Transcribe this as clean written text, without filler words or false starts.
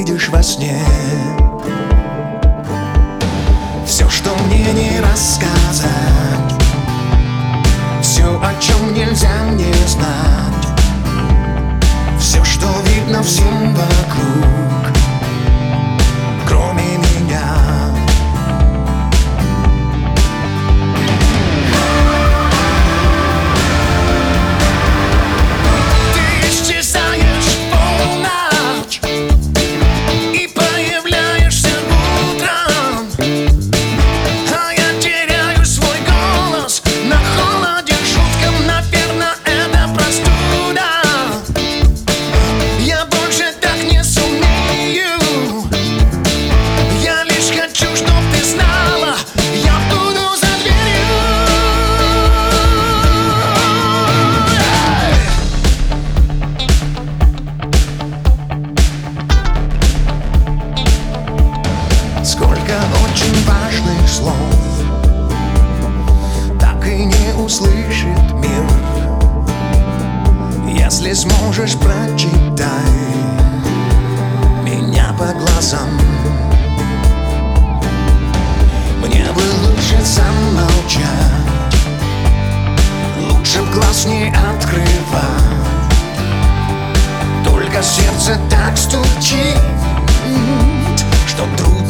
видишь во сне. Все, что мне не рассказать, все, о чем нельзя мне знать, все, что видно всем вокруг, кроме меня. Сколько очень важных слов так и не услышит мир. Если сможешь, прочитай меня по глазам. Мне бы лучше замолчать, лучше б глаз не открывать. Только сердце так стучит, что трудно